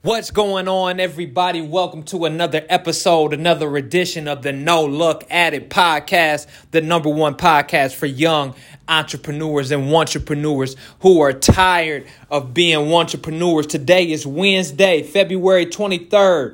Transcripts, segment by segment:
What's going on, everybody? Welcome to another episode, another edition of the No Look At It podcast, the number one podcast for young entrepreneurs and entrepreneurs who are tired of being entrepreneurs. Today is Wednesday, February 23rd,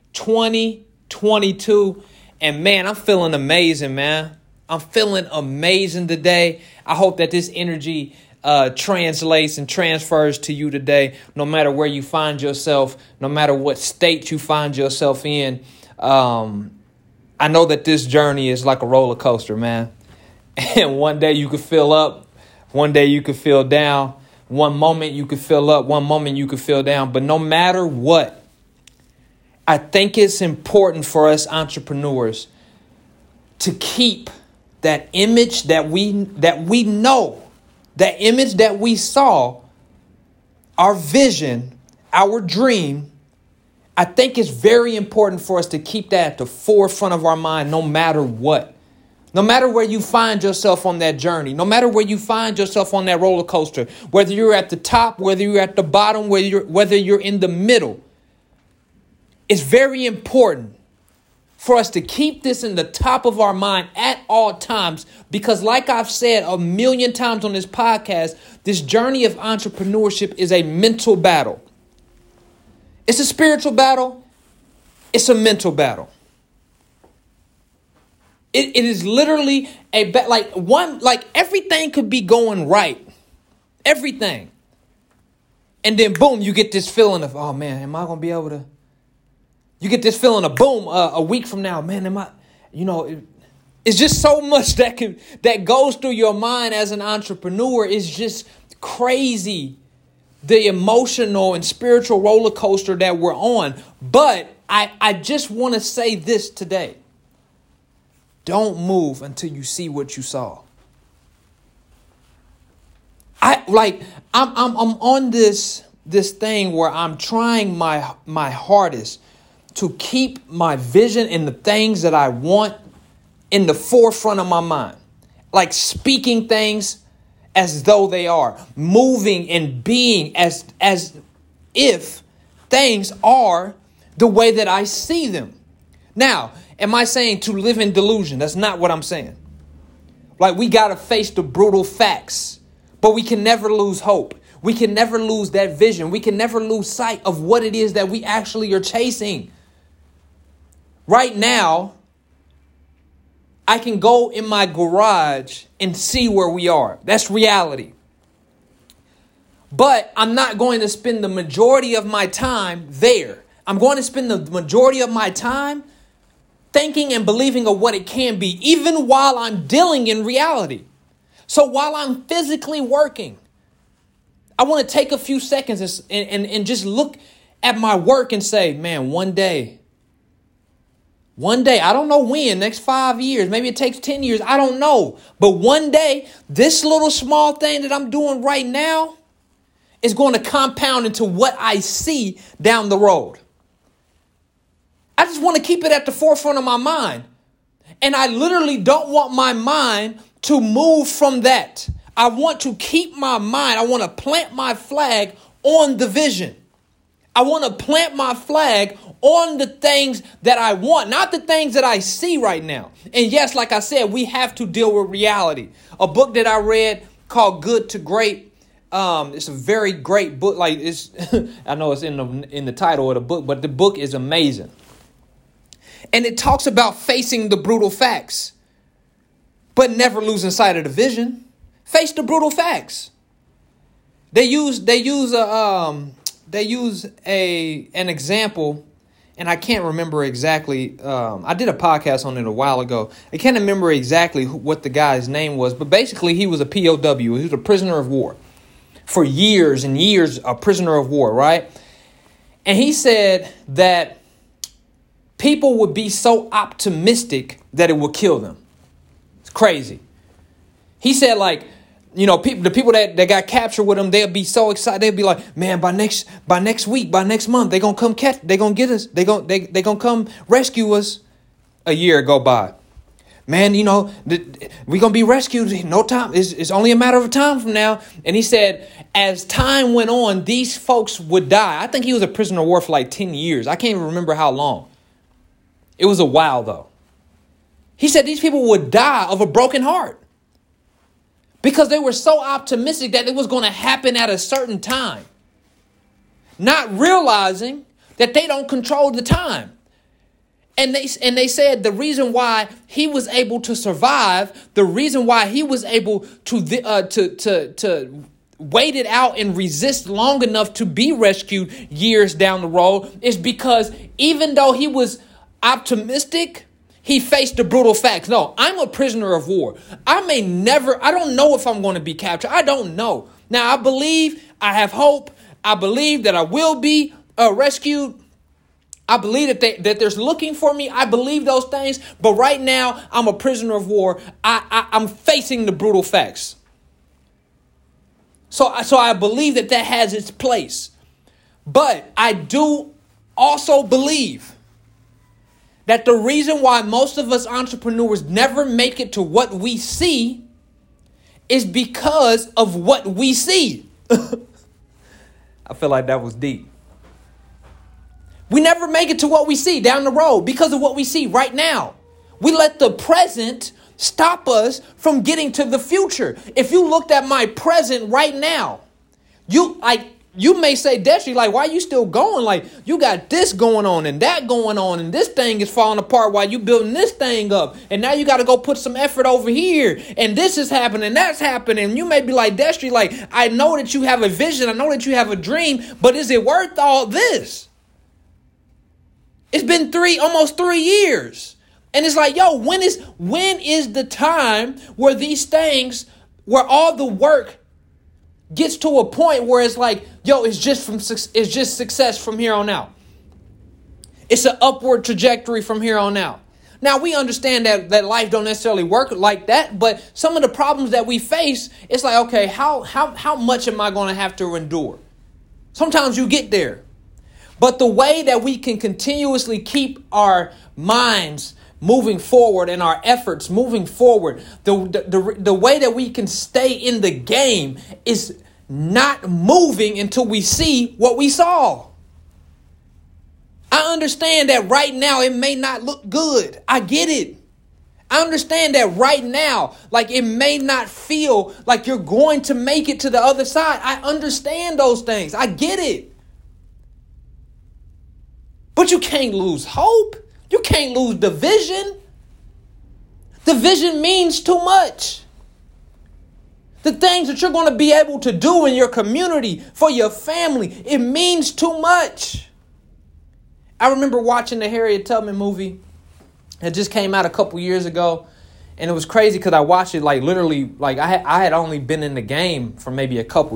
2022. And man, I'm feeling amazing, man. I'm feeling amazing today. I hope that this energy translates and transfers to you today, no matter where you find yourself, no matter what state you find yourself in. I know that this journey is like a roller coaster, man. And one day you could feel up, one day you could feel down. One moment you could feel up, one moment you could feel down. But no matter what, I think it's important for us entrepreneurs to keep that image that we know, that image that we saw, our vision, our dream. I think it's very important for us to keep that at the forefront of our mind, no matter what. No matter where you find yourself on that journey, no matter where you find yourself on that roller coaster, whether you're at the top, whether you're at the bottom, whether you're in the middle, it's very important for us to keep this in the top of our mind at all times, because like I've said a million times on this podcast, this journey of entrepreneurship is a mental battle. It's a spiritual battle. It's a mental battle. It is literally like everything could be going right. Everything. And then boom, you get this feeling of, oh man, am I going to be able to? You get this feeling of boom, a week from now, man, it's just so much that goes through your mind as an entrepreneur. It's just crazy, the emotional and spiritual roller coaster that we're on. But I just want to say this today. Don't move until you see what you saw. I'm on this thing where I'm trying my hardest to keep my vision and the things that I want in the forefront of my mind. Like speaking things as though they are. Moving and being as if things are the way that I see them. Now, am I saying to live in delusion? That's not what I'm saying. Like, we got to face the brutal facts, but we can never lose hope. We can never lose that vision. We can never lose sight of what it is that we actually are chasing. Right now, I can go in my garage and see where we are. That's reality. But I'm not going to spend the majority of my time there. I'm going to spend the majority of my time thinking and believing of what it can be, even while I'm dealing in reality. So while I'm physically working, I want to take a few seconds and just look at my work and say, man, one day, I don't know when, next 5 years, maybe it takes 10 years. I don't know. But one day, this little small thing that I'm doing right now is going to compound into what I see down the road. I just want to keep it at the forefront of my mind. And I literally don't want my mind to move from that. I want to keep my mind. I want to plant my flag on the vision. I want to plant my flag on the things that I want, not the things that I see right now. And yes, like I said, we have to deal with reality. A book that I read called Good to Great. It's a very great book. Like it's, I know it's in the title of the book, but the book is amazing. And it talks about facing the brutal facts, but never losing sight of the vision. Face the brutal facts. They use an example, and I can't remember exactly. I did a podcast on it a while ago. I can't remember exactly what the guy's name was, but basically he was a POW. He was a prisoner of war for years and years, a prisoner of war, right? And he said that people would be so optimistic that it would kill them. It's crazy. He said, like, the people that got captured with him, they'll be so excited. They'll be like, man, by next week, by next month, they're going to come catch, they're going to get us. They're going to come rescue us. A year go by. man, we're going to be rescued. No time. It's only a matter of time from now. And he said, as time went on, these folks would die. I think he was a prisoner of war for like 10 years. I can't even remember how long. It was a while, though. He said these people would die of a broken heart because they were so optimistic that it was going to happen at a certain time, not realizing that they don't control the time. And they said the reason why he was able to survive, the reason why he was able to wait it out and resist long enough to be rescued years down the road is because even though he was optimistic, he faced the brutal facts. No, I'm a prisoner of war. I don't know if I'm going to be captured. I don't know. Now, I believe, I have hope. I believe that I will be rescued. I believe that there's looking for me. I believe those things. But right now, I'm a prisoner of war. I'm facing the brutal facts. So I believe that has its place. But I do also believe that the reason why most of us entrepreneurs never make it to what we see is because of what we see. I feel like that was deep. We never make it to what we see down the road because of what we see right now. We let the present stop us from getting to the future. If you looked at my present right now, you may say, Destry, like, why are you still going? Like, you got this going on and that going on, and this thing is falling apart while you building this thing up. And now you got to go put some effort over here. And this is happening, that's happening. And you may be like, Destry, like, I know that you have a vision. I know that you have a dream, but is it worth all this? It's been almost 3 years. And it's like, yo, when is the time where these things, where all the work gets to a point where it's like, yo, it's just success from here on out. It's an upward trajectory from here on out. Now, we understand that life don't necessarily work like that, but some of the problems that we face, it's like, okay, how much am I going to have to endure? Sometimes you get there. But the way that we can continuously keep our minds moving forward and our efforts moving forward, the way that we can stay in the game is not moving until we see what we saw. I understand that right now it may not look good. I get it. I understand that right now, like, it may not feel like you're going to make it to the other side. I understand those things. I get it. But you can't lose hope. You can't lose the vision. The vision means too much. The things that you're going to be able to do in your community, for your family, it means too much. I remember watching the Harriet Tubman movie. It just came out a couple years ago. And it was crazy because I watched it like literally, like I had only been in the game for maybe a couple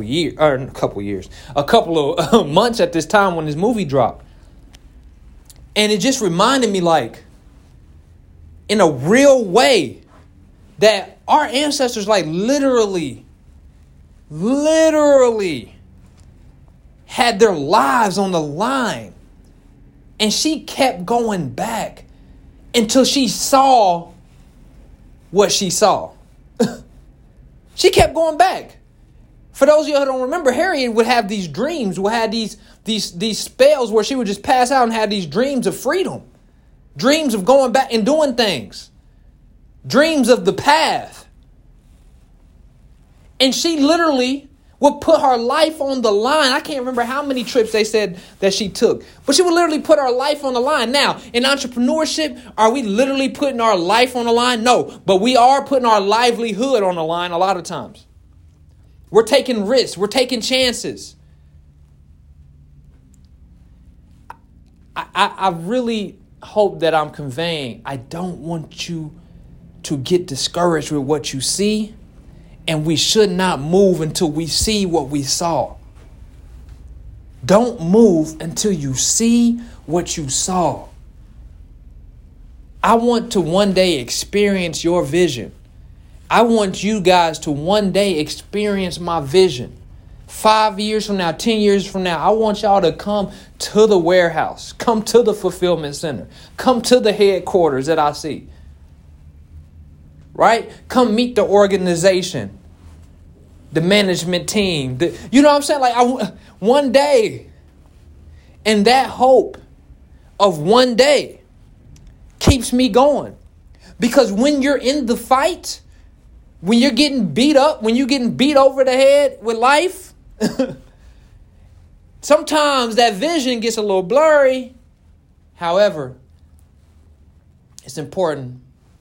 of months at this time when this movie dropped. And it just reminded me, like, in a real way, that our ancestors, like, literally had their lives on the line. And she kept going back until she saw what she saw. She kept going back. For those of you who don't remember, Harriet would have these dreams, would have these spells where she would just pass out and have these dreams of freedom. Dreams of going back and doing things. Dreams of the path. And she literally would put her life on the line. I can't remember how many trips they said that she took, but she would literally put her life on the line. Now, in entrepreneurship, are we literally putting our life on the line? No, but we are putting our livelihood on the line a lot of times. We're taking risks. We're taking chances. I really hope that I'm conveying, I don't want you to get discouraged with what you see, and we should not move until we see what we saw. Don't move until you see what you saw. I want to one day experience your vision. I want you guys to one day experience my vision. 5 years from now, 10 years from now, I want y'all to come to the warehouse, come to the fulfillment center, come to the headquarters that I see. right? Come meet the organization, the management team. You know what I'm saying? Like one day, and that hope of one day keeps me going. Because when you're in the fight, when you're getting beat up, when you're getting beat over the head with life, sometimes that vision gets a little blurry. However, it's important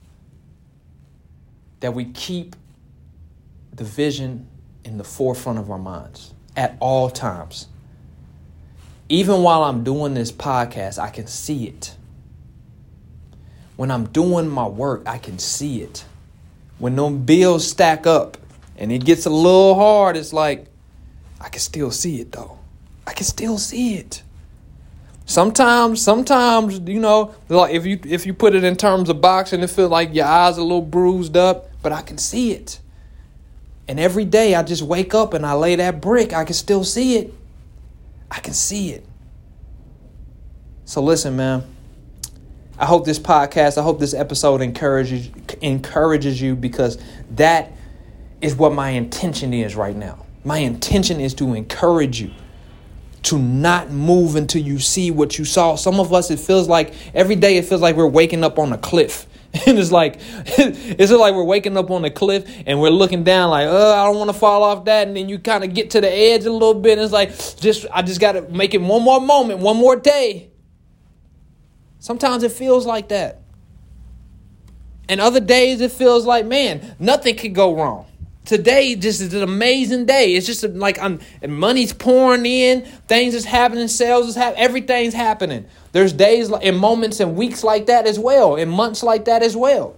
that we keep the vision in the forefront of our minds at all times. Even while I'm doing this podcast, I can see it. When I'm doing my work, I can see it. When them bills stack up and it gets a little hard, it's like, I can still see it though. I can still see it. Sometimes, you know, like if you put it in terms of boxing, it feels like your eyes are a little bruised up, but I can see it. And every day I just wake up and I lay that brick, I can still see it. I can see it. So listen, man. I hope this podcast, I hope this episode encourages you, because that is what my intention is right now. My intention is to encourage you to not move until you see what you saw. Some of us, it feels like every day it feels like we're waking up on a cliff. And it's like we're waking up on a cliff and we're looking down like, I don't want to fall off that. And then you kind of get to the edge a little bit. And it's like, I just got to make it one more moment, one more day. Sometimes it feels like that. And other days it feels like, man, nothing could go wrong. Today just is an amazing day. It's just like and money's pouring in, things is happening, sales is happening, everything's happening. There's days and moments and weeks like that as well, and months like that as well.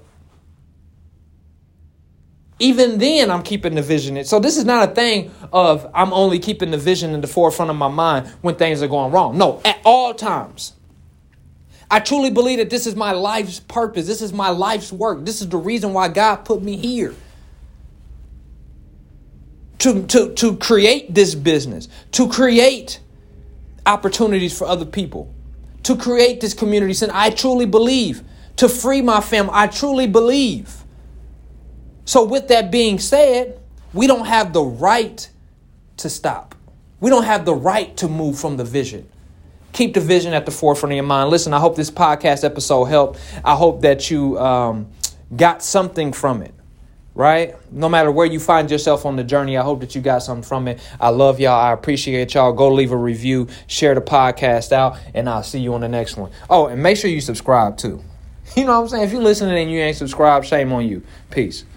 Even then, I'm keeping the vision. So this is not a thing of I'm only keeping the vision in the forefront of my mind when things are going wrong. No, at all times. I truly believe that this is my life's purpose. This is my life's work. This is the reason why God put me here. To create this business, to create opportunities for other people, to create this community. And I truly believe, to free my family, I truly believe. So with that being said, we don't have the right to stop. We don't have the right to move from the vision. Keep the vision at the forefront of your mind. Listen, I hope this podcast episode helped. I hope that you got something from it, right? No matter where you find yourself on the journey, I hope that you got something from it. I love y'all. I appreciate y'all. Go leave a review, share the podcast out, and I'll see you on the next one. Oh, and make sure you subscribe too. You know what I'm saying? If you're listening and you ain't subscribed, shame on you. Peace.